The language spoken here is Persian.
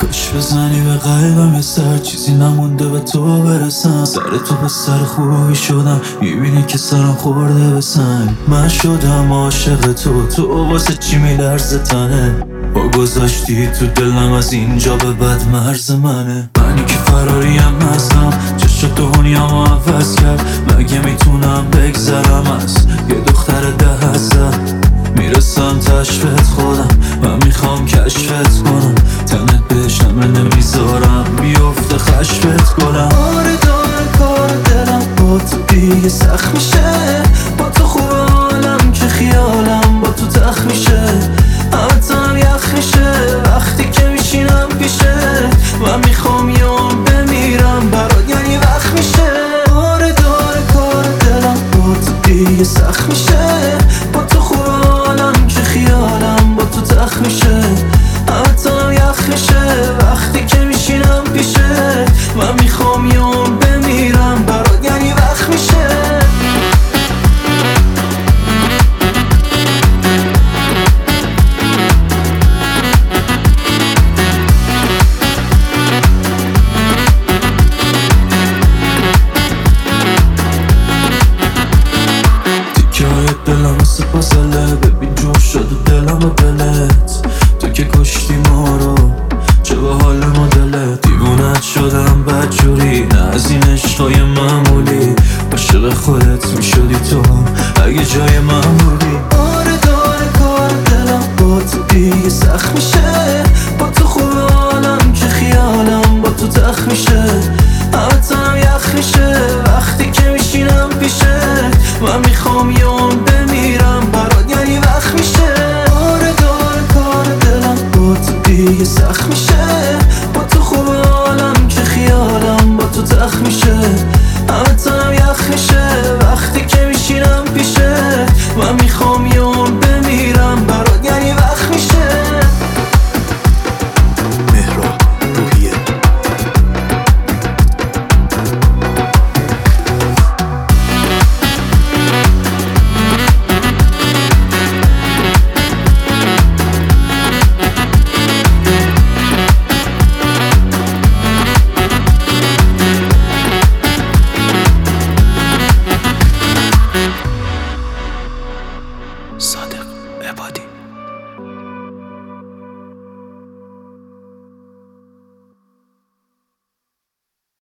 کاش بزنی به قلبم یه سر چیزی نمونده به تو برسم. سر تو به سر خوبی شدم، میبینی که سرم خورده به سنگ. من شدم عاشق تو واسه چی میلرزه تنه. با گذاشتی تو دلم از اینجا به بعد مرز منه. منی که فراریم هستم، چشم دنیامو عوض کرد. مگه میتونم بگذرم از یه دختر 10 میرسم تشفت خودم، من میخوام کشفت کنم. تنت بشم نمیذارم بیفته خشفت کنم. آره داره کار دلم با تو دیگه سخت میشه. با تو خوب حالم که خیالم با تو تخت میشه. همه تنم یخ میشه وقتی که میشینم پیشت. من میخوام یه عمر بمیرم برات، یعنی وقت میشه. آره داره کار دلم با تو دیگه سخت میشه. با تو خوب حالم که خیالم با تو تخت میشه. همه تنم یخ میشه وقتی که میشینم پیشت. من میخوام یه عمر بمیرم برات، یعنی وقت میشه. دلم مثل پازله، ببین جوش شد و دلم و دلت. تو که کشتی ما رو، چه به حال مدلت. دیوونت شدم بدجوری، نه از این عشقای معمولی. عاشق خودت میشدی تو اگه جای من بودی. آره داره کار دلم با تو دیگه سخت میشه.